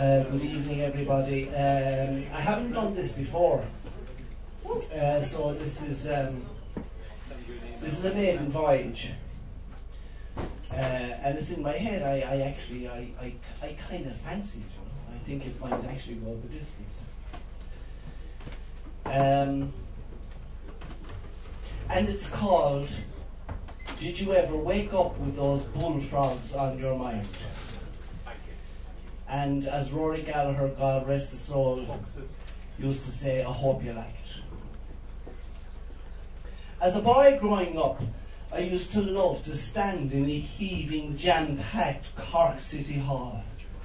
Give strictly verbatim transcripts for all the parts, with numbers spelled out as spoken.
Uh, good evening, everybody. Um, I haven't done this before, uh, so this is um, this is a maiden voyage, uh, and it's in my head. I, I actually, I, I, I kind of fancy it. You know? I think it might actually go the distance. Um, and it's called, Did You Ever Wake Up With Those Bullfrogs on Your Mind? And as Rory Gallagher, God rest his soul, used to say, I hope you like it. As a boy growing up, I used to love to stand in a heaving, jam-packed Cork City Hall,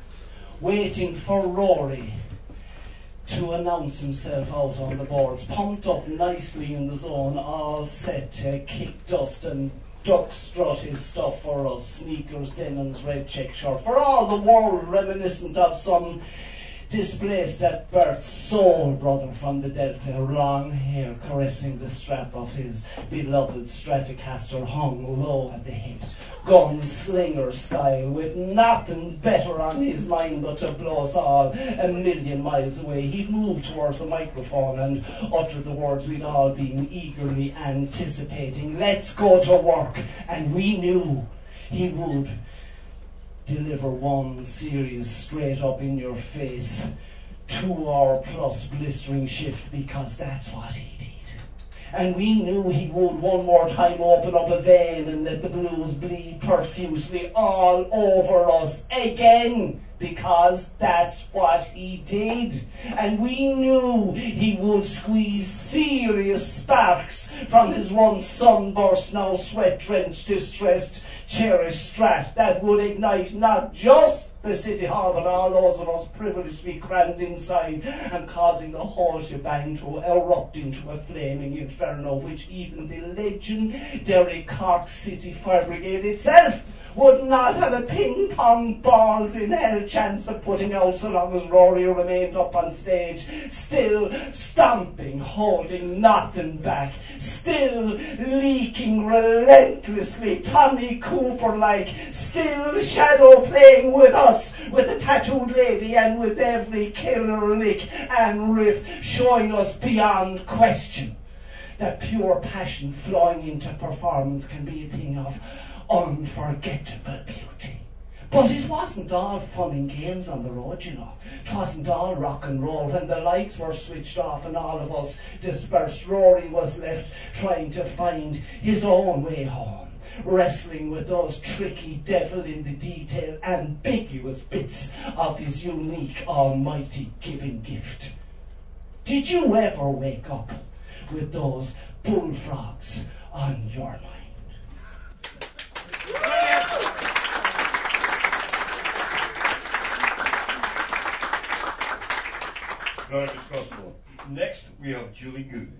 waiting for Rory to announce himself out on the boards, pumped up nicely in the zone, all set to kick dust and duck strut his stuff for us, sneakers, denims, red check shirt, for all the world reminiscent of some displaced at birth soul brother from the Delta, long hair caressing the strap of his beloved Stratocaster hung low at the hip, gunslinger style, with nothing better on his mind but to blow us all a million miles away. He'd move towards the microphone and utter the words we'd all been eagerly anticipating. Let's go to work. And we knew he would deliver one serious, straight up in your face, two hour plus blistering shift, because that's what he did. And we knew he would one more time open up a vein and let the blues bleed profusely all over us again, because that's what he did. And we knew he would squeeze serious sparks from his once sunburst, now sweat-drenched, distressed, cherished strat that would ignite not just the City Hall, but all those of us privileged to be crammed inside, and causing the whole shebang to erupt into a flaming inferno, which even the legendary Cork City Fire Brigade itself would not have a ping-pong balls in hell chance of putting out, so long as Rory remained up on stage, still stomping, holding nothing back, still leaking relentlessly, Tommy Cooper-like, still shadow playing with us, with the tattooed lady, and with every killer lick and riff, showing us beyond question that pure passion flowing into performance can be a thing of unforgettable beauty. But it wasn't all fun and games on the road, you know. It wasn't all rock and roll. When the lights were switched off and all of us dispersed, Rory was left trying to find his own way home, wrestling with those tricky devil in the detail ambiguous bits of his unique almighty giving gift. Did you ever wake up with those bullfrogs on your mind? Glorious gospel. Next, we have Julie Good.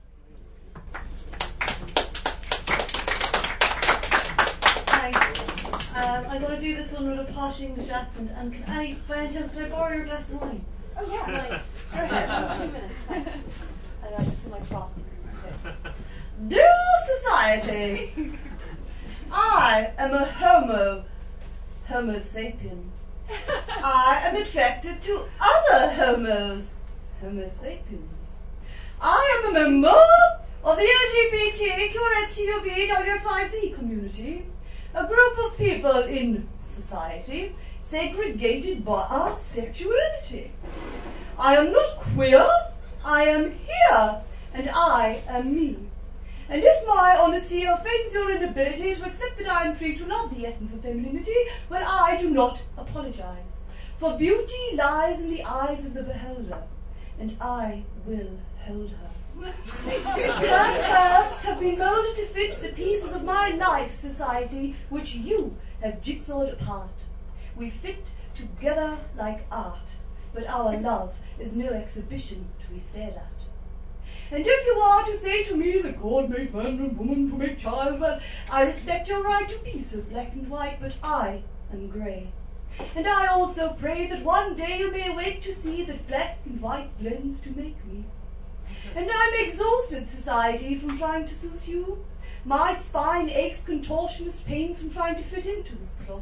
Thanks. Um, I'm going to do this one with a posh English accent. And can Annie, by any chance, can I borrow your glass of wine? Oh, yeah. Right. Go ahead. Two minutes. I know, this is my prop. Okay. Dear society, I am a homo, homo sapien. I am attracted to other homos, homo sapiens. I am a member of the L G B T Q R S T U V W X Y Z community, a group of people in society segregated by our sexuality. I am not queer, I am here, and I am me. And if my honesty offends your inability to accept that I am free to love the essence of femininity, well, I do not apologize. For beauty lies in the eyes of the beholder, and I will hold her. Her curves have been molded to fit the pieces of my life, society, which you have jigsawed apart. We fit together like art, but our love is no exhibition to be stared at. And if you are to say to me that God made man and woman to make child, well, I respect your right to be so black and white, but I am grey. And I also pray that one day you may awake to see that black and white blends to make me. And I'm exhausted, society, from trying to suit you. My spine aches contortionist pains from trying to fit into this closet.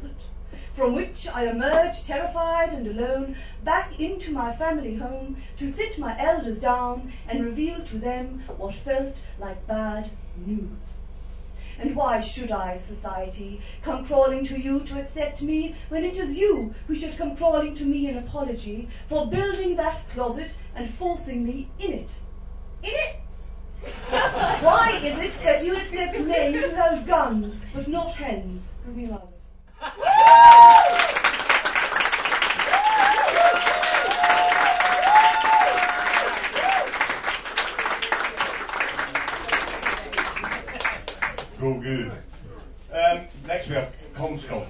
from which I emerged terrified and alone back into my family home to sit my elders down and reveal to them what felt like bad news. And why should I, society, come crawling to you to accept me when it is you who should come crawling to me in apology for building that closet and forcing me in it? In it? Why is it that you accept men who hold guns but not hens? Ruby Margaret. Go good. Um, next we have Comscom.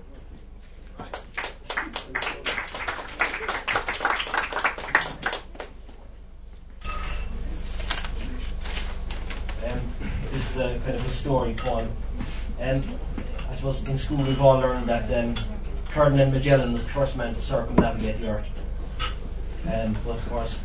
Um, this is a kind of a story poem. Um, I suppose in school we've all learned that um, Ferdinand Magellan was the first man to circumnavigate the Earth. Um, but of course,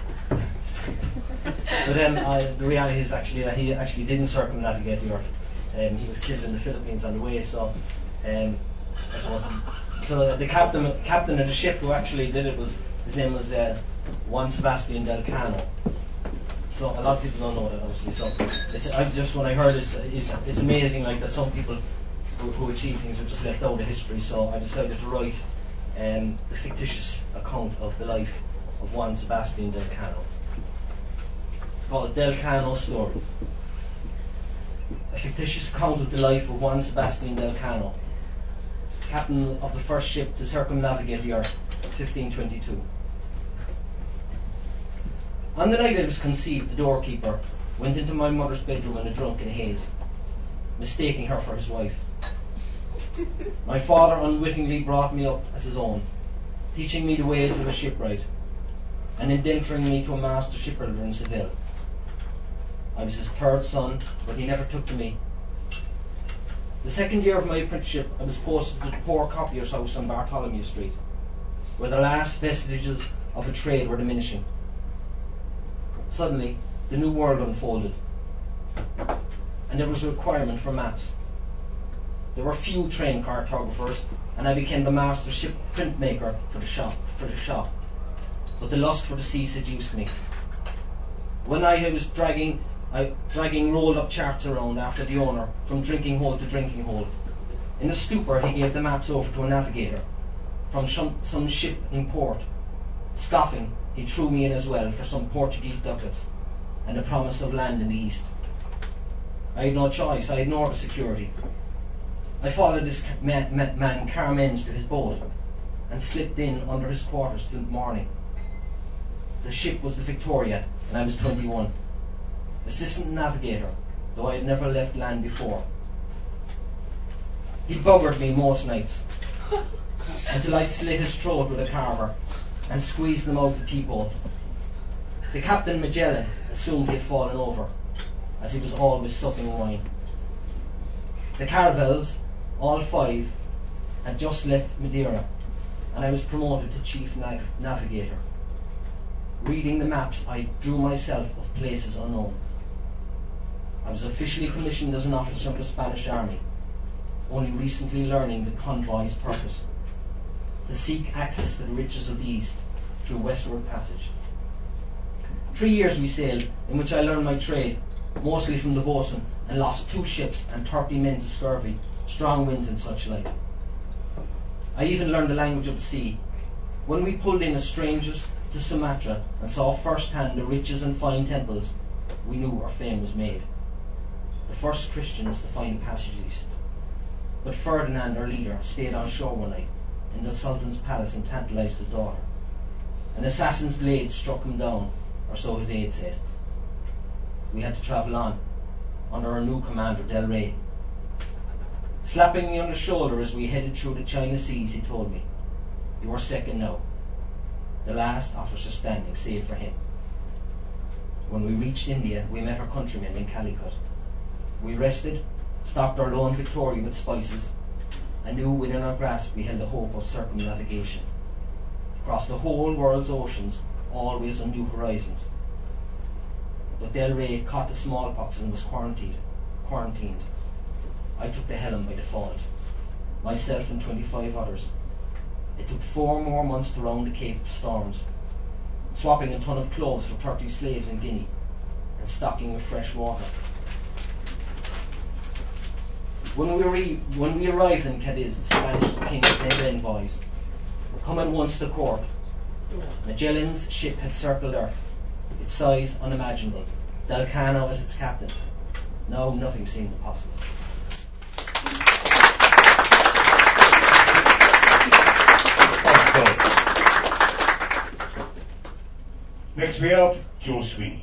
but then uh, the reality is actually that he actually didn't circumnavigate the Earth. Um, he was killed in the Philippines on the way. So, um, I suppose, so the captain captain of the ship who actually did it was his name was uh, Juan Sebastian del Cano. So a lot of people don't know that, obviously. So it's, I just when I heard this, it's, it's amazing, like that some people who, who achieve things are just left out of history. So I decided to write um, the fictitious account of the life of Juan Sebastian del Cano. It's called Del Cano's Story. A fictitious account of the life of Juan Sebastian del Cano, captain of the first ship to circumnavigate the Earth, fifteen twenty-two. On the night I was conceived, the doorkeeper went into my mother's bedroom in a drunken haze, mistaking her for his wife. My father unwittingly brought me up as his own, teaching me the ways of a shipwright, and indentering me to a master shipbuilder in Seville. I was his third son, but he never took to me. The second year of my apprenticeship, I was posted to the poor copier's house on Bartholomew Street, where the last vestiges of a trade were diminishing. Suddenly, the new world unfolded, and there was a requirement for maps. There were few trained cartographers, and I became the master ship printmaker for the shop. For the shop, but the lust for the sea seduced me. One night I was dragging, I, dragging rolled-up charts around after the owner, from drinking hole to drinking hole. In a stupor, he gave the maps over to a navigator from some, some ship in port. Scoffing, he threw me in as well for some Portuguese ducats and the promise of land in the east. I had no choice. I ignored the security. I followed this man, man Carmen's to his boat and slipped in under his quarters till morning. The ship was the Victoria, and I was twenty-one. Assistant navigator, though I had never left land before. He buggered me most nights until I slit his throat with a carver and squeezed him out the peephole. The Captain Magellan assumed he had fallen over, as he was always supping wine. The caravels, all five, had just left Madeira, and I was promoted to chief nav- navigator. Reading the maps, I drew myself of places unknown. I was officially commissioned as an officer of the Spanish Army, only recently learning the convoy's purpose: to seek access to the riches of the East through westward passage. Three years we sailed, in which I learned my trade, mostly from the boatswain, and lost two ships and thirty men to scurvy, strong winds and such like. I even learned the language of the sea. When we pulled in as strangers to Sumatra and saw firsthand the riches and fine temples, we knew our fame was made. The first Christians to find a passage east. But Ferdinand, our leader, stayed on shore one night in the Sultan's palace and tantalized his daughter. An assassin's blade struck him down, or so his aide said. We had to travel on, under our new commander, Del Rey. Slapping me on the shoulder as we headed through the China Seas, he told me, "You are second now. The last officer standing, save for him." When we reached India, we met our countrymen in Calicut. We rested, stocked our lone Victoria with spices, and knew within our grasp we held the hope of circumnavigation. Across the whole world's oceans, always on new horizons. But Del Rey caught the smallpox and was quarantined. quarantined. I took the helm by default. myself and twenty-five others. It took four more months to round the Cape of Storms, swapping a ton of clothes for thirty slaves in Guinea and stocking with fresh water. When we, re- when we arrived in Cadiz, the Spanish king sent envoys. Come at once to court. Magellan's ship had circled Earth, its size unimaginable, Delcano as its captain. Now nothing seemed impossible. Next we have Joe Sweeney.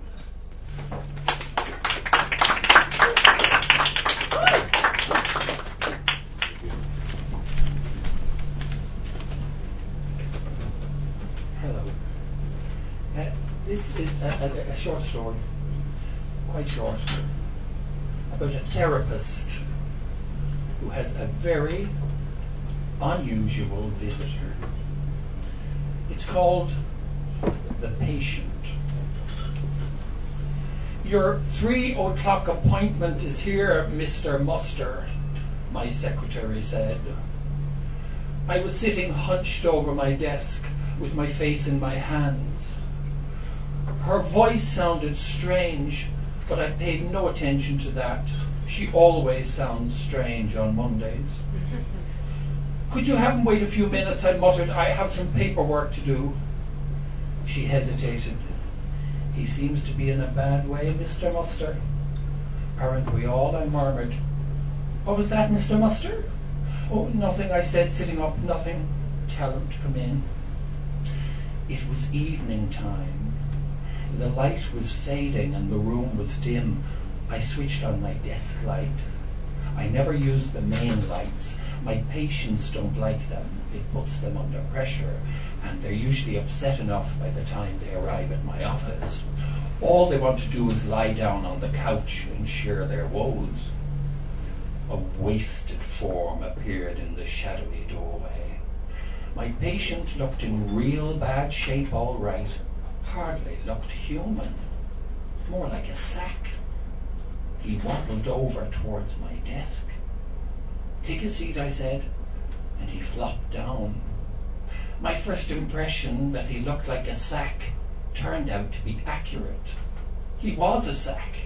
Hello. Uh, this is a, a, a short story, quite short, about a therapist who has a very unusual visitor. It's called The Patient. Your three o'clock appointment is here, Mister Muster, my secretary said. I was sitting hunched over my desk with my face in my hands. Her voice sounded strange, but I paid no attention to that. She always sounds strange on Mondays. Could you have him wait a few minutes? I muttered. I have some paperwork to do. She hesitated. He seems to be in a bad way, Mister Muster. Aren't we all? I murmured. What was that, Mister Muster? Oh, nothing, I said, sitting up, nothing. Tell him to come in. It was evening time. The light was fading and the room was dim. I switched on my desk light. I never use the main lights. My patients don't like them. It puts them under pressure, and they're usually upset enough by the time they arrive at my office. All they want to do is lie down on the couch and share their woes. A wasted form appeared in the shadowy doorway. My patient looked in real bad shape, all right. Hardly looked human. More like a sack. He waddled over towards my desk. Take a seat, I said, and he flopped down. My first impression that he looked like a sack turned out to be accurate. He was a sack.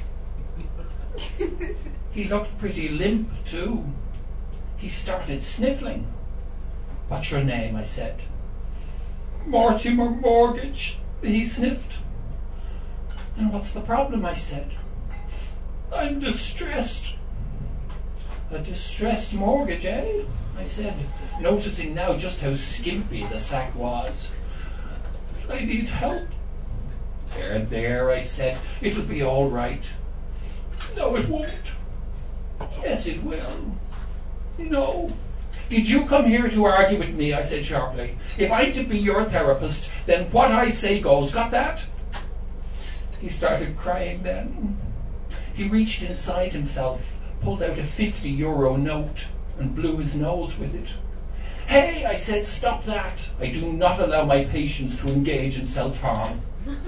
He looked pretty limp, too. He started sniffling. What's your name? I said. Mortimer Mortgage, he sniffed. And what's the problem? I said. I'm distressed. A distressed mortgage, eh? I said, noticing now just how skimpy the sack was. I need help. There, there, I said. It'll be all right. No, it won't. Yes, it will. No. Did you come here to argue with me? I said sharply. If I'm to be your therapist, then what I say goes. Got that? He started crying then. He reached inside himself, pulled out a fifty euro note and blew his nose with it. Hey, I said, stop that. I do not allow my patients to engage in self-harm.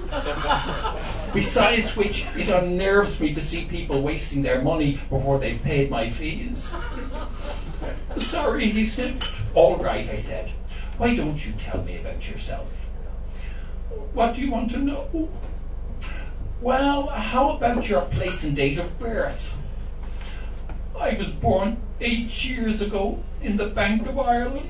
Besides which, it unnerves me to see people wasting their money before they've paid my fees. Sorry, he sniffed. All right, I said. Why don't you tell me about yourself? What do you want to know? Well, how about your place and date of birth? I was born eight years ago in the Bank of Ireland.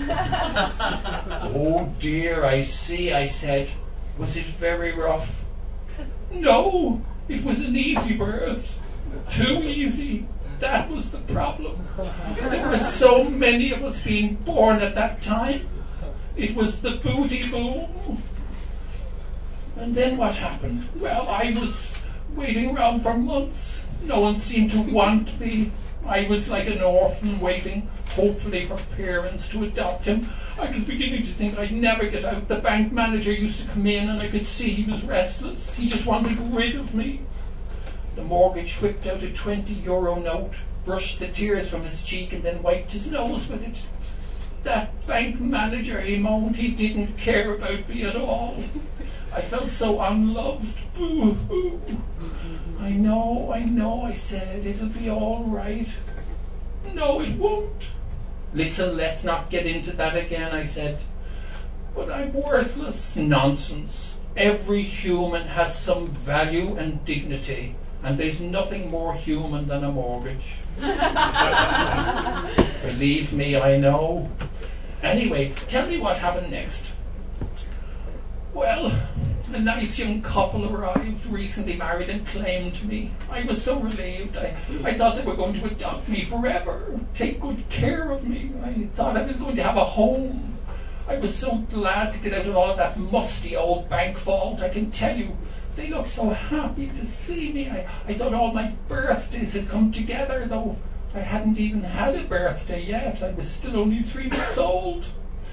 Oh dear, I see, I said. Was it very rough? No, it was an easy birth. Too easy. That was the problem. There were so many of us being born at that time. It was the booty boom. And then what happened? Well, I was waiting around for months. No one seemed to want me. I was like an orphan waiting, hopefully, for parents to adopt him. I was beginning to think I'd never get out. The bank manager used to come in and I could see he was restless. He just wanted rid of me. The mortgage whipped out a twenty euro note, brushed the tears from his cheek and then wiped his nose with it. That bank manager, he moaned, he didn't care about me at all. I felt so unloved. Boo-hoo. I know, I know, I said. It'll be all right. No, it won't. Listen, let's not get into that again, I said. But I'm worthless. Nonsense. Every human has some value and dignity, and there's nothing more human than a mortgage. Believe me, I know. Anyway, tell me what happened next. Well, a nice young couple arrived, recently married, and claimed me. I was so relieved. I, I thought they were going to adopt me forever, take good care of me. I thought I was going to have a home. I was so glad to get out of all that musty old bank vault, I can tell you. They looked so happy to see me. I, I thought all my birthdays had come together, though I hadn't even had a birthday yet. I was still only three months old.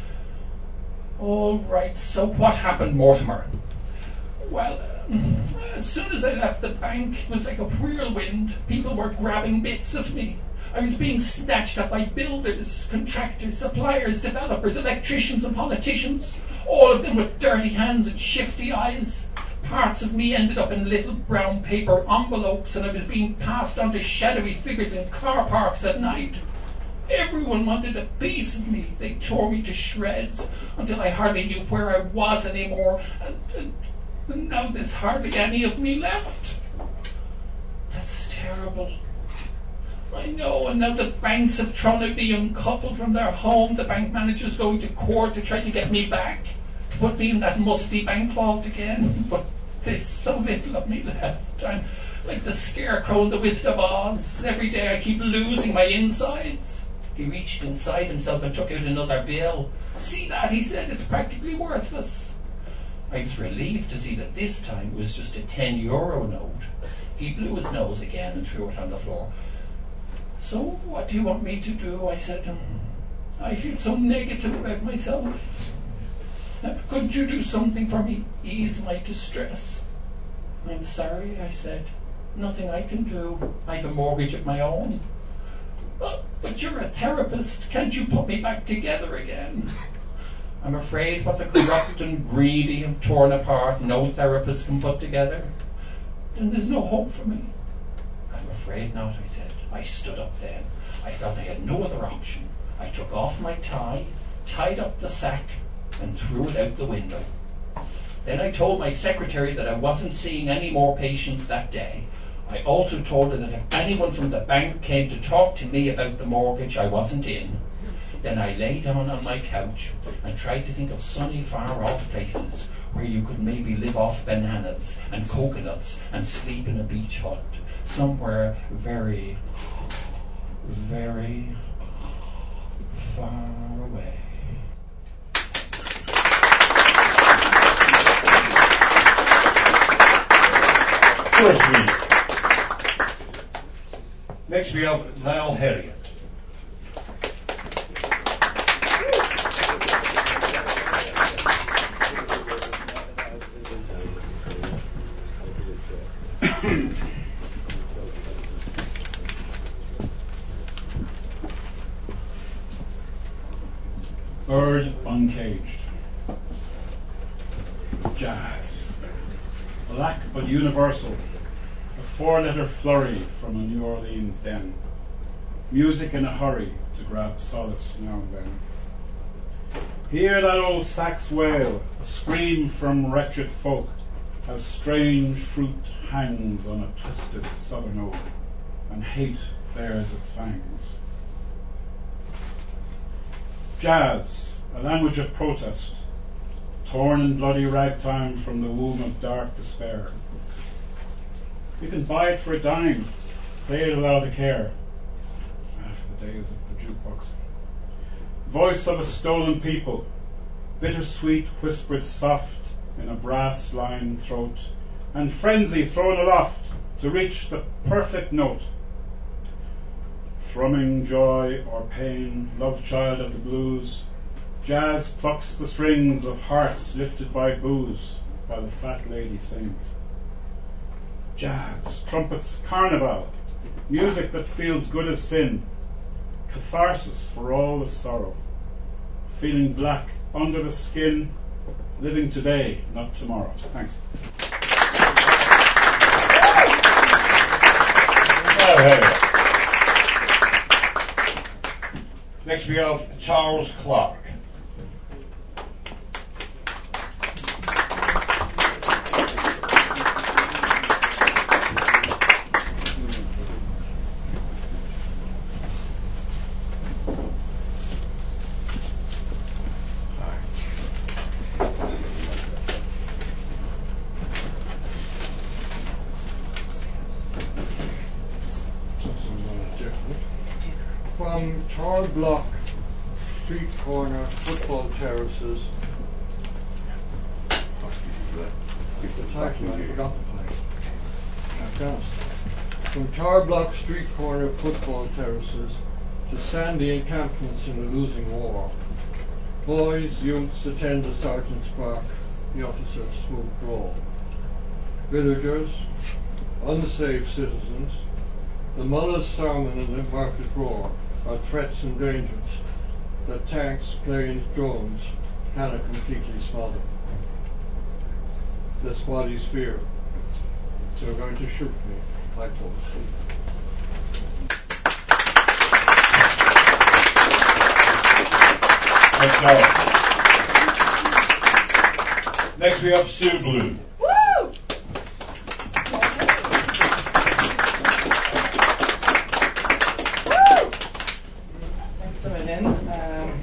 All right, so what happened, Mortimer? Well, uh, as soon as I left the bank, it was like a whirlwind. People were grabbing bits of me. I was being snatched up by builders, contractors, suppliers, developers, electricians and politicians, all of them with dirty hands and shifty eyes. Parts of me ended up in little brown paper envelopes, and I was being passed on to shadowy figures in car parks at night. Everyone wanted a piece of me. They tore me to shreds until I hardly knew where I was anymore, and, and, and now there's hardly any of me left. That's terrible. I know, and now the banks have thrown out the young couple from their home. The bank manager's going to court to try to get me back, to put me in that musty bank vault again. But there's so little of me left. I'm like the scarecrow in the Wizard of Oz. Every day I keep losing my insides. He reached inside himself and took out another bill. See that, he said, it's practically worthless. I was relieved to see that this time it was just a ten euro note. He blew his nose again and threw it on the floor. So, what do you want me to do? I said. Um, I feel so negative about myself. Uh, couldn't you do something for me? Ease my distress. I'm sorry, I said. Nothing I can do. I've a mortgage of my own. But, but you're a therapist. Can't you put me back together again? I'm afraid what the corrupt and greedy have torn apart, no therapist can put together. Then there's no hope for me. I'm afraid not, I said. I stood up then. I felt I had no other option. I took off my tie, tied up the sack, and threw it out the window. Then I told my secretary that I wasn't seeing any more patients that day. I also told her that if anyone from the bank came to talk to me about the mortgage, I wasn't in. Then I lay down on my couch and tried to think of sunny, far-off places where you could maybe live off bananas and coconuts and sleep in a beach hut. Somewhere very, very far away. Good read. Next we have Niall Herriot. Bird uncaged. Jazz. Black but universal. A four-letter flurry from a New Orleans den. Music in a hurry to grab solace now and then. Hear that old sax wail, a scream from wretched folk, as strange fruit hangs on a twisted southern oak, and hate bares its fangs. Jazz, a language of protest, torn in bloody ragtime from the womb of dark despair. You can buy it for a dime, play it without a care. After the days of the jukebox. Voice of a stolen people, bittersweet whispered soft in a brass-lined throat, and frenzy thrown aloft to reach the perfect note. Thrumming joy or pain, love child of the blues, jazz plucks the strings of hearts lifted by booze, while the fat lady sings. Jazz, trumpets, carnival, music that feels good as sin, catharsis for all the sorrow, feeling black under the skin, living today, not tomorrow. Thanks. Now, Harry. Next we have Charles Clark. From Tor Block Street Corner Football Terraces. The title, I forgot the title. I've got it. From Tor Block Street Corner Football Terraces to sandy encampments in a losing war. Boys, youths attend the Sergeant's Park, the officer's smooth drawl. Villagers, unsafe citizens, the mullah's sermon and the market roar are threats and dangers that tanks, planes, drones cannot completely smother. The squaddies fear. They're going to shoot me, I fall asleep. Thanks, Charles. Next we have Sue Blue. Woo! Thanks a million. Um,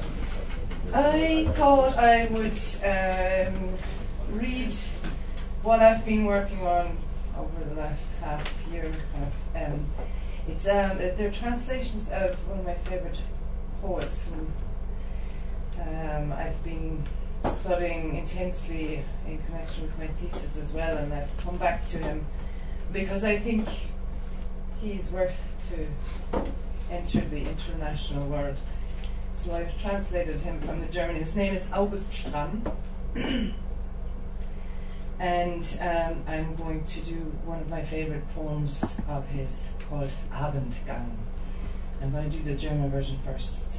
I thought I would um, read what I've been working on over the last half year. Kind of, um, it's um, they're translations of one of my favourite poets who um, I've been studying intensely in connection with my thesis as well, and I've come back to him because I think he's worth to enter the international world. So I've translated him from the German. His name is August Stramm. And um, I'm going to do one of my favorite poems of his called Abendgang. I'm going to do the German version first.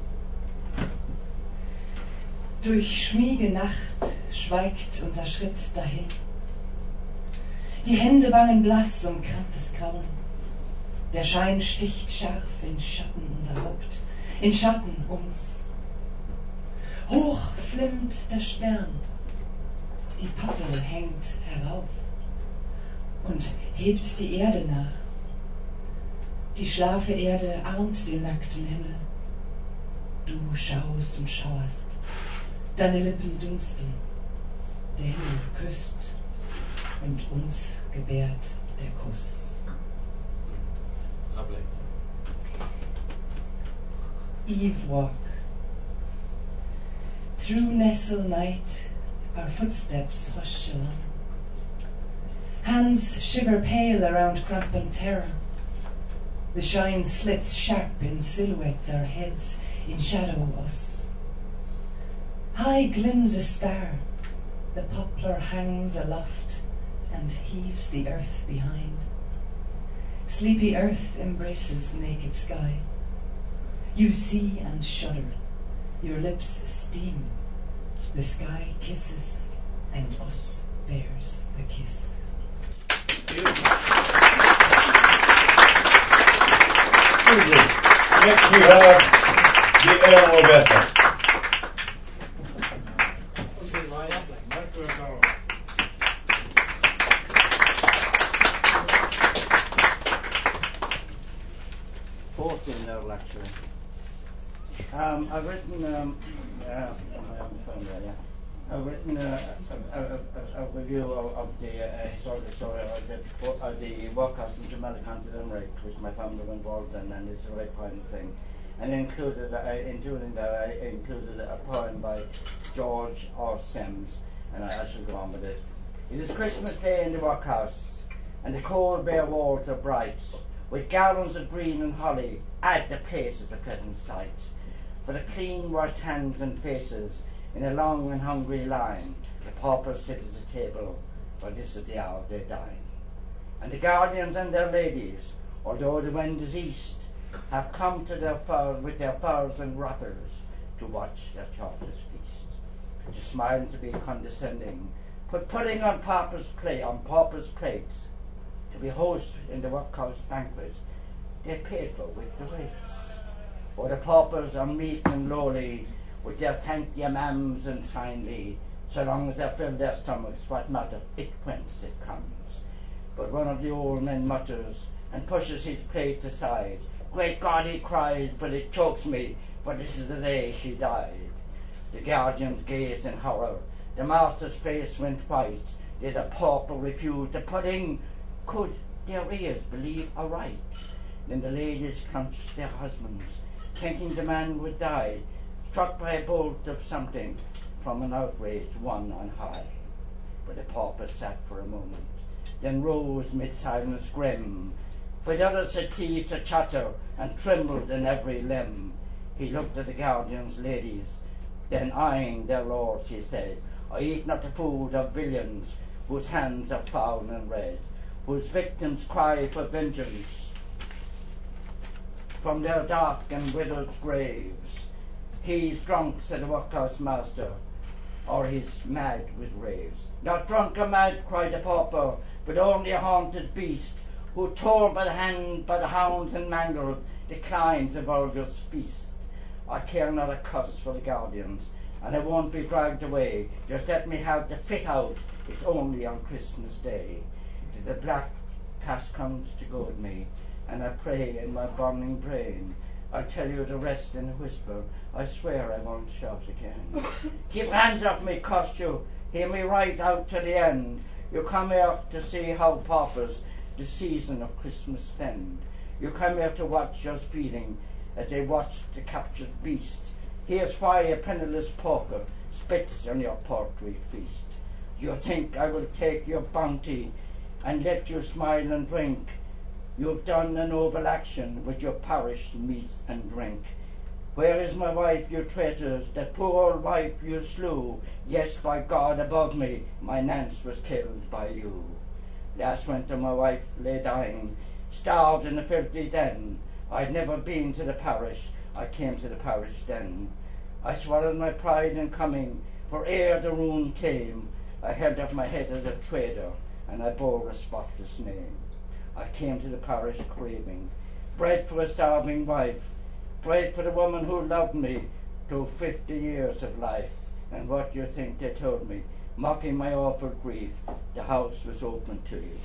Durch schmiege Nacht schweigt unser Schritt dahin. Die Hände bangen blass um krampfes Kauen. Der Schein sticht scharf in Schatten unser Haupt, in Schatten uns. Hoch flimmt der Stern, die Pappel hängt herauf und hebt die Erde nach. Die schlafe Erde ahnt den nackten Himmel. Du schaust und schauerst, deine Lippen dunsten, der Himmel küsst und uns gebärt der Kuss. Lovely. Eve walk. Through nestle night, our footsteps hush along. Hands shiver pale around cramp and terror. The shine slits sharp in silhouettes, our heads in shadow us. High glims a star, the poplar hangs aloft and heaves the earth behind. Sleepy earth embraces naked sky. You see and shudder, your lips steam. The sky kisses, and us bears the kiss. Next we have the Earl of Ether. fourteen Earl, actually. Um, I've written, um, uh, on my own phone there, yeah. I've written uh, a, a, a, a review of, of the uh, historical story of the, of the workhouse in Jamaica to Limerick, which my family were involved in, and it's a very poignant thing. And included, uh, in doing that, I included a poem by George R. Sims, and I, I shall go on with it. It is Christmas Day in the workhouse, and the cold bare walls are bright, with garlands of green and holly, add the place is a pleasant sight. For the clean washed hands and faces, in a long and hungry line, the paupers sit at the table, for this is the hour they dine. And the guardians and their ladies, although the wind is east, have come to their fur with their furs and wrappers to watch their charters feast. To smile and to be condescending, put pudding on paupers' plate on paupers' plates, to be host in the workhouse banquet, they paid for with the rates. or the paupers are meek and lowly, with their thank ye ma'ams and kindly, so long as they fill their stomachs, what matter it whence it comes. But one of the old men mutters and pushes his plate aside. Great God, he cries, but it chokes me, for this is the day she died. The guardians gazed in horror. The master's face went white. Did a pauper refuse the pudding? Could their ears believe aright? Then the ladies clenched their husbands, thinking the man would die, struck by a bolt of something from an outraged one on high. But the pauper sat for a moment, then rose mid silence grim, for the others had ceased to chatter and trembled in every limb. He looked at the guardians' ladies, then eyeing their lords, he said, I eat not the food of villains, whose hands are foul and red, whose victims cry for vengeance from their dark and withered graves. He's drunk, said the workhouse master, or he's mad with raves. Not drunk or mad, cried the pauper, but only a haunted beast, who tore by the hand by the hounds and mangled, declines a vulgar's feast. I care not a cuss for the guardians, and I won't be dragged away. Just let me have the fit out, it's only on Christmas Day. Till the black past comes to goad me, and I pray in my burning brain. I'll tell you the rest in a whisper, I swear I won't shout again. Keep your hands off me, cost you, hear me right out to the end. You come here to see how paupers the season of Christmas spend. You come here to watch us feeding as they watch the captured beast. Here's why a penniless pauper spits on your paltry feast. You think I will take your bounty and let you smile and drink? You've done a noble action with your parish meat and drink. Where is my wife, you traitors, that poor old wife you slew? Yes, by God above me, my Nance was killed by you. Last winter my wife lay dying, starved in a filthy den. I'd never been to the parish, I came to the parish then. I swallowed my pride in coming, for ere the ruin came, I held up my head as a trader, and I bore a spotless name. I came to the parish craving bread for a starving wife, bread for the woman who loved me through fifty years of life. And what do you think they told me? Mocking my awful grief, the house was open to you.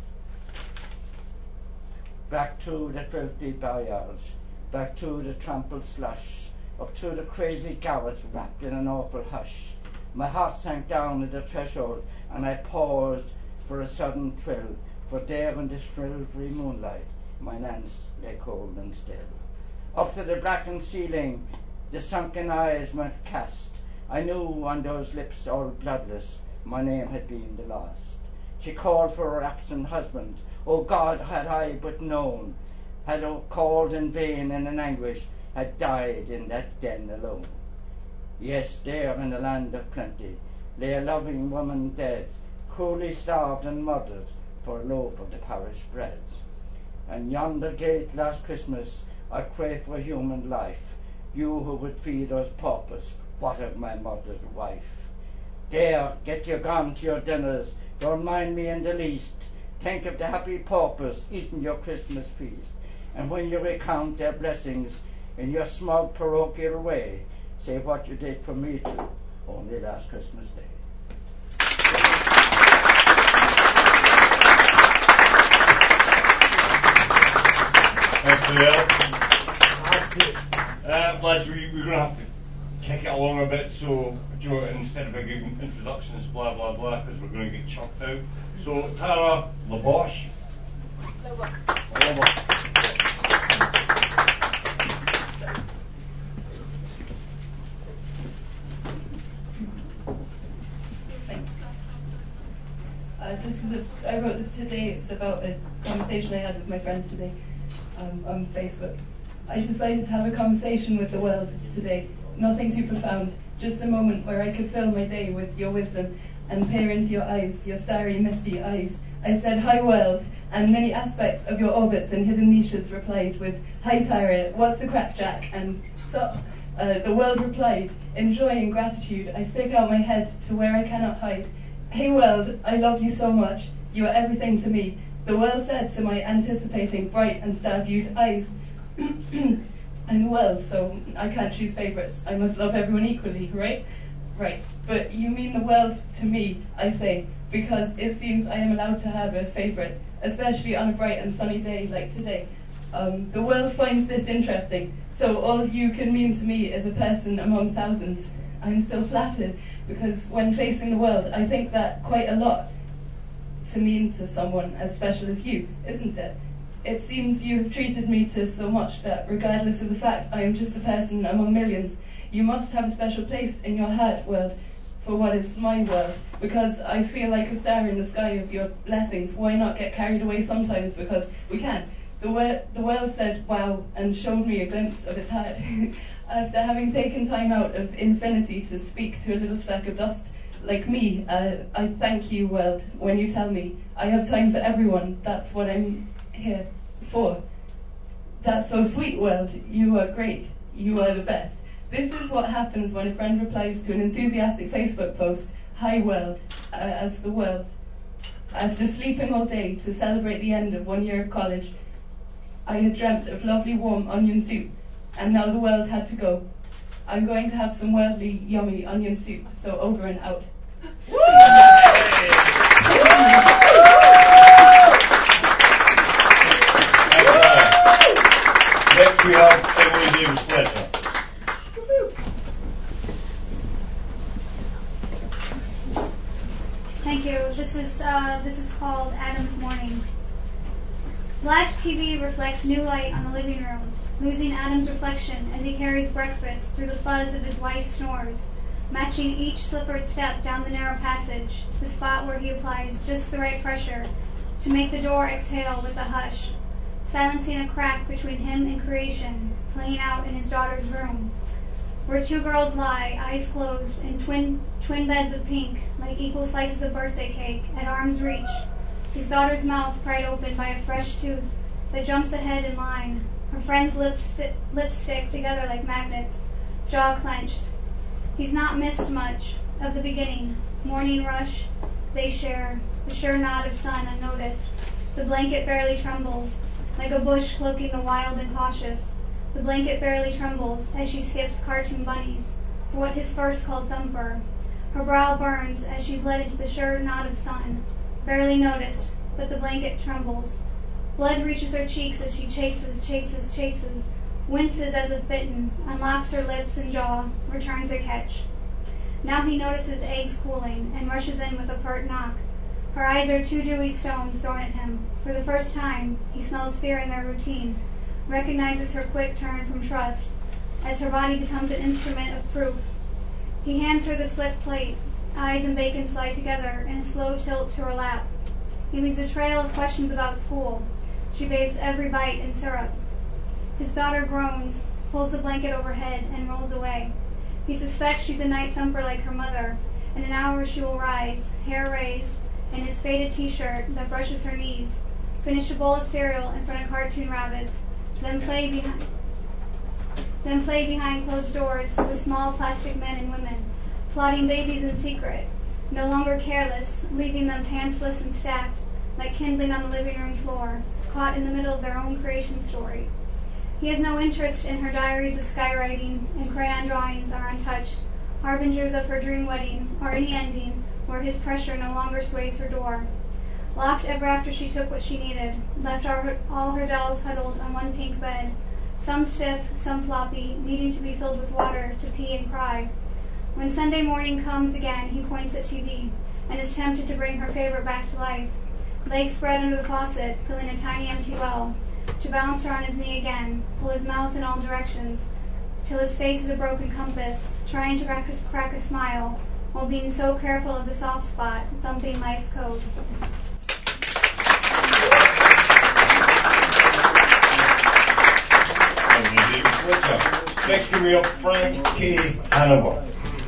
Back to the filthy byards, back to the trampled slush, up to the crazy garrets wrapped in an awful hush. My heart sank down at the threshold, and I paused for a sudden thrill, for there in the silvery moonlight my Nance lay cold and still. Up to the blackened ceiling the sunken eyes went cast. I knew on those lips all bloodless my name had been the last. She called for her absent husband. Oh God, had I but known, had I called in vain and in anguish, had died in that den alone. Yes, there in the land of plenty lay a loving woman dead, cruelly starved and murdered for a loaf of the parish bread. And yonder gate last Christmas I crave for human life, you who would feed us paupers, what of my murdered wife? There, get you gone to your dinners, don't mind me in the least. Think of the happy paupers eating your Christmas feast, and when you recount their blessings in your small parochial way, say what you did for me too, only last Christmas Day. Thanks for that. Uh, lads, we, we're going to have to kick it along a bit, so you know, instead of giving introductions, blah blah blah, because we're going to get chucked out. So Tara LaBoche. LaBoche. Uh, this is a, I wrote this today. It's about a conversation I had with my friend today um, on Facebook. I decided to have a conversation with the world today. Nothing too profound, just a moment where I could fill my day with your wisdom and peer into your eyes, your starry, misty eyes. I said, "Hi world," and many aspects of your orbits and hidden niches replied with, "Hi Tyra, what's the crack, Jack?" And so uh, the world replied, "In joy and gratitude, I stick out my head to where I cannot hide. Hey world, I love you so much, you are everything to me." The world said to my anticipating bright and star-viewed eyes, I'm the world, so I can't choose favourites. I must love everyone equally, right? Right. But you mean the world to me, I say, because it seems I am allowed to have a favourite, especially on a bright and sunny day like today. Um, the world finds this interesting, so all you can mean to me is a person among thousands. I'm so flattered, because when facing the world, I think that quite a lot to mean to someone as special as you, isn't it? It seems you have treated me to so much that, regardless of the fact I am just a person among millions, you must have a special place in your heart, world, for what is my world, because I feel like a star in the sky of your blessings. Why not get carried away sometimes, because we can. The, wor- the world said wow and showed me a glimpse of its heart. After having taken time out of infinity to speak to a little speck of dust like me, uh, I thank you, world, when you tell me I have time for everyone. That's what I'm here for. That's so sweet, world. You are great. You are the best. This is what happens when a friend replies to an enthusiastic Facebook post, hi world, uh, as the world. After sleeping all day to celebrate the end of one year of college, I had dreamt of lovely warm onion soup, and now the world had to go. I'm going to have some worldly yummy onion soup, so over and out. Next we have Emily Davis Fletcher. Thank you. This is uh, this is called Adam's Morning. Live T V reflects new light on the living room, losing Adam's reflection as he carries breakfast through the fuzz of his wife's snores, matching each slippered step down the narrow passage to the spot where he applies just the right pressure to make the door exhale with a hush, silencing a crack between him and creation, playing out in his daughter's room, where two girls lie, eyes closed, in twin twin beds of pink, like equal slices of birthday cake, at arm's reach, his daughter's mouth pried open by a fresh tooth that jumps ahead in line, her friend's lips, sti- lips stick together like magnets, jaw clenched. He's not missed much of the beginning. Morning rush, they share, the sure nod of sun unnoticed. The blanket barely trembles, like a bush cloaking the wild and cautious. The blanket barely trembles as she skips cartoon bunnies for what his first called Thumper. Her brow burns as she's led into the sure nod of sun. Barely noticed, but the blanket trembles. Blood reaches her cheeks as she chases, chases, chases, winces as if bitten, unlocks her lips and jaw, returns her catch. Now he notices eggs cooling and rushes in with a pert knock. Her eyes are two dewy stones thrown at him. For the first time, he smells fear in their routine, recognizes her quick turn from trust, as her body becomes an instrument of proof. He hands her the slick plate. Eyes and bacon slide together in a slow tilt to her lap. He leaves a trail of questions about school. She bathes every bite in syrup. His daughter groans, pulls the blanket overhead, and rolls away. He suspects she's a night thumper like her mother. In an hour she will rise, hair raised, in his faded t-shirt that brushes her knees, finish a bowl of cereal in front of cartoon rabbits, then play behind, then play behind closed doors with small plastic men and women, plotting babies in secret, no longer careless, leaving them pantsless and stacked, like kindling on the living room floor, caught in the middle of their own creation story. He has no interest in her diaries of skywriting, and crayon drawings are untouched, harbingers of her dream wedding, or any ending where his pressure no longer sways her door. Locked ever after she took what she needed, left all her, all her dolls huddled on one pink bed, some stiff, some floppy, needing to be filled with water to pee and cry. When Sunday morning comes again, he points at T V and is tempted to bring her favorite back to life. Legs spread under the faucet, filling a tiny empty well, to bounce her on his knee again, pull his mouth in all directions, till his face is a broken compass, trying to crack a, crack a smile, while being so careful of the soft spot, thumping life's code. Next, give me up Frank K. Hanover.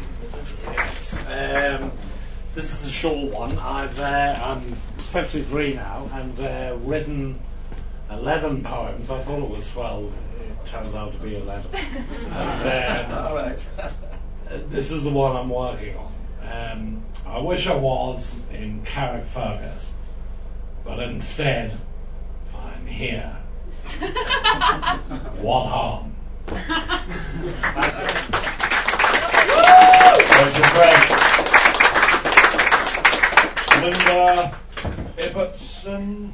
Um, this is a short one. I've uh, I'm fifty-three now and uh, written eleven poems. I thought it was twelve. It turns out to be eleven. And, um, All right. This is the one I'm working on. Um, I wish I was in Carrickfergus, but instead I'm here. What harm? Linda Ibbotson.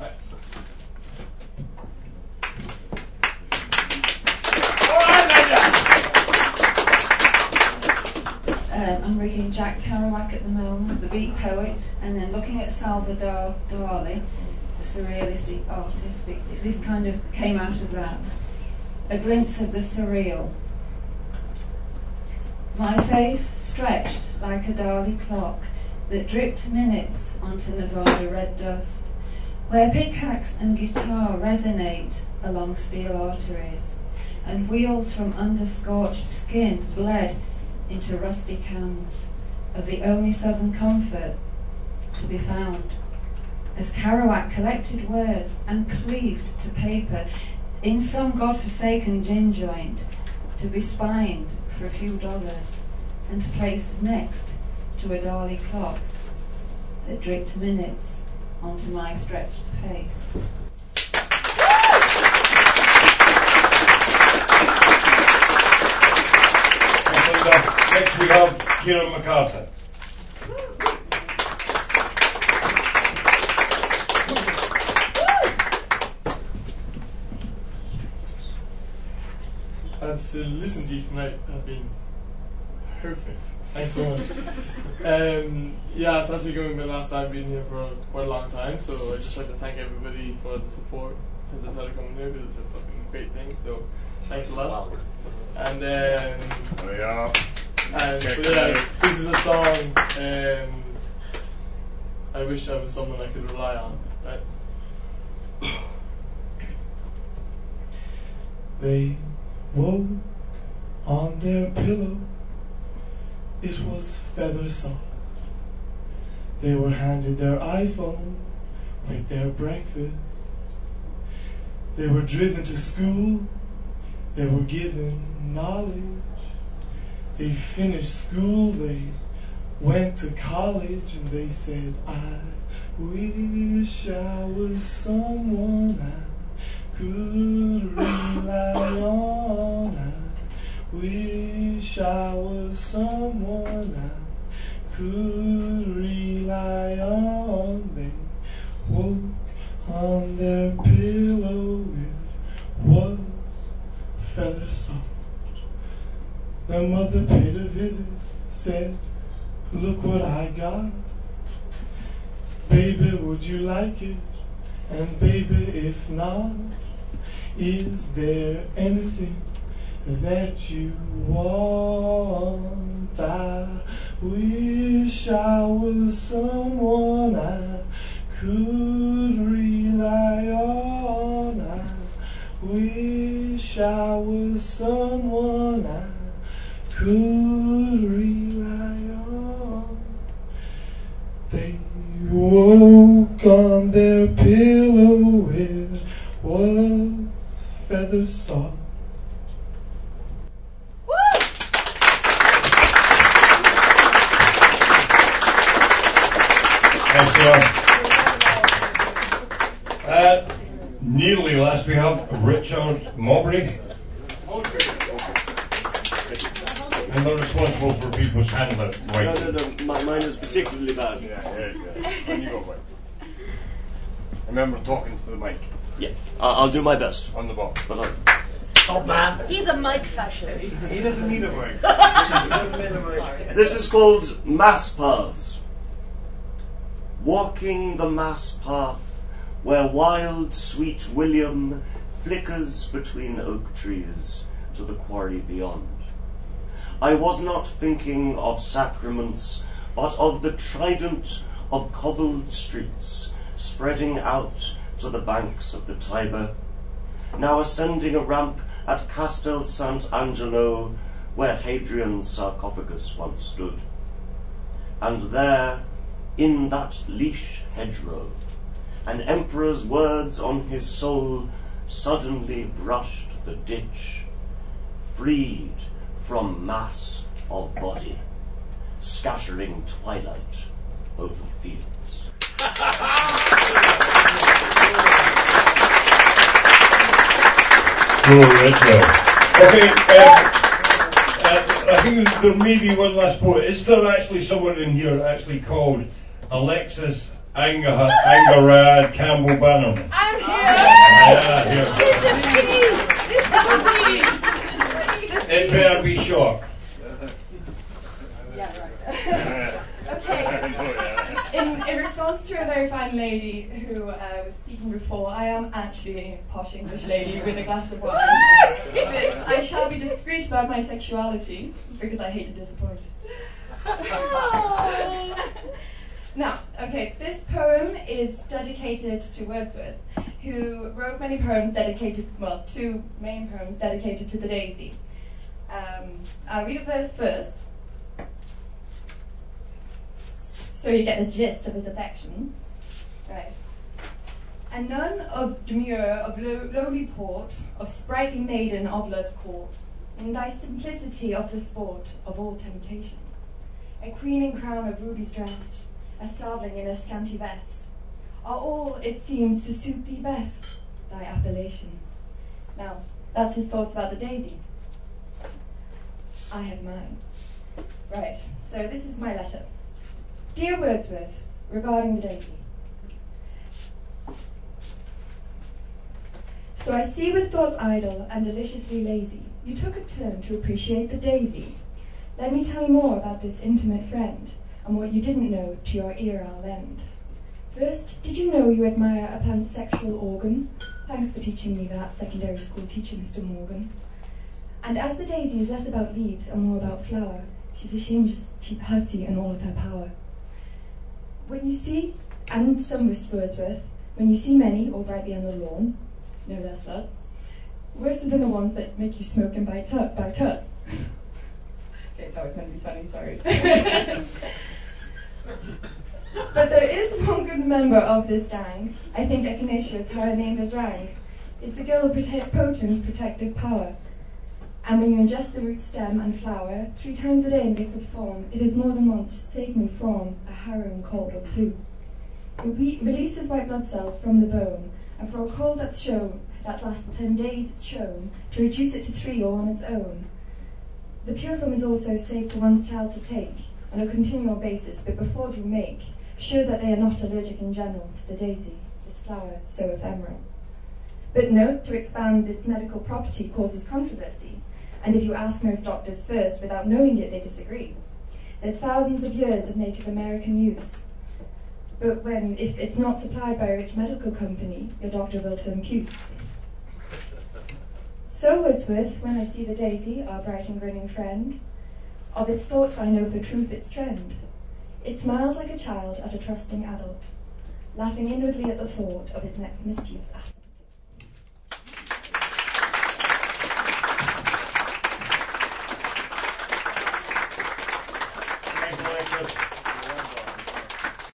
Um, I'm reading Jack Kerouac at the moment, the Beat Poet, and then looking at Salvador Dali, the surrealistic artist. It, it, this kind of came out of that. A glimpse of the surreal. My face stretched like a Dali clock that dripped minutes onto Nevada red dust, where pickaxe and guitar resonate along steel arteries, and wheels from under-scorched skin bled into rusty cans of the only southern comfort to be found. As Kerouac collected words and cleaved to paper in some godforsaken gin joint to be spined for a few dollars and placed next to a Dali clock that dripped minutes onto my stretched face. Next we have Kieran MacArthur. And to listen to you tonight has been perfect. Thanks so much. um, yeah, it's actually going to be the last time I've been here for quite a long time, so I'd just like to thank everybody for the support since I started coming here, because it's a fucking great thing, so thanks a lot. And um, oh, yeah. And so yeah, this is a song um, I wish I was someone I could rely on, right? They woke on their pillow, it was feather soft. They were handed their iPhone with their breakfast. They were driven to school, they were given knowledge. They finished school, they went to college, and they said, I wish I was someone I could rely on. I wish I was someone I could rely on. They woke on their pillow, it was feather soft. Their mother paid a visit, said, look what I got. Baby, would you like it? And baby, if not, is there anything that you want? I wish I was someone I could rely on. I wish I was someone I could rely on. They woke on their pillow, it was feather soft. Thanks, John. Uh, nearly last we have Richard Mowbray. I'm not responsible for people's handwriting. No, no, no. My, mine is particularly bad. Yeah, yeah, yeah. When you go away. Remember talking to the mic. Yeah, uh, I'll do my best. On the ball. But I... Stop, man. He's a mic fascist. He, he doesn't need a mic. This is called Mass Paths. Walking the mass path where wild, sweet William flickers between oak trees to the quarry beyond. I was not thinking of sacraments, but of the trident of cobbled streets spreading out to the banks of the Tiber, now ascending a ramp at Castel Sant'Angelo, where Hadrian's sarcophagus once stood. And there, in that leash hedgerow, an emperor's words on his soul suddenly brushed the ditch, freed from mass of body, scattering twilight over fields. Cool, Richard. Okay, um, uh, I think there may be one last poet. Is there actually someone in here actually called Alexis Anga- Angarad Campbell Banham? I'm here! Yeah, here. This is she! This is she! It better be short. Yeah, right. Okay. In, in response to a very fine lady who uh, was speaking before, I am actually a posh English lady with a glass of wine. But I shall be discreet about my sexuality because I hate to disappoint. Now, okay, this poem is dedicated to Wordsworth, who wrote many poems dedicated, well, two main poems dedicated to the daisy. Um, I'll read a verse first, so you get the gist of his affections. Right. And none of demure, of lo- lowly port, of sprightly maiden of love's court, in thy simplicity of the sport of all temptations, a queen in crown of rubies dressed, a starveling in a scanty vest, are all, it seems, to suit thee best, thy appellations. Now, that's his thoughts about the daisy. I have mine. Right, so this is my letter. Dear Wordsworth, regarding the daisy. So I see with thoughts idle and deliciously lazy, you took a turn to appreciate the daisy. Let me tell you more about this intimate friend, and what you didn't know to your ear I'll lend. First, did you know you admire a plant's sexual organ? Thanks for teaching me that, secondary school teacher Mister Morgan. And as the daisy is less about leaves and more about flower, she's a shameless cheap hussy in all of her power. When you see, and some with Wordsworth, when you see many all brightly on the lawn, no, that's sluts, worse than the ones that make you smoke and bite up by cuts. Okay, that was meant to be funny, sorry. But there is one good member of this gang, I think Echinacea, how her name is rang. It's a girl of prote- potent protective power. And when you ingest the root, stem, and flower, three times a day in liquid form, it has more than once saved me from a harrowing cold or flu. It re- releases white blood cells from the bone, and for a cold that's shown, that's lasted ten days, it's shown, to reduce it to three all on its own. The pure form is also safe for one's child to take, on a continual basis, but before you make, sure that they are not allergic in general to the daisy, this flower so ephemeral. But note, to expand its medical property causes controversy, and if you ask most doctors first, without knowing it, they disagree. There's thousands of years of Native American use. But when, if it's not supplied by a rich medical company, your doctor will turn puce. So Wordsworth, when I see the daisy, our bright and grinning friend, of its thoughts I know for truth its trend. It smiles like a child at a trusting adult, laughing inwardly at the thought of its next mischievous asset.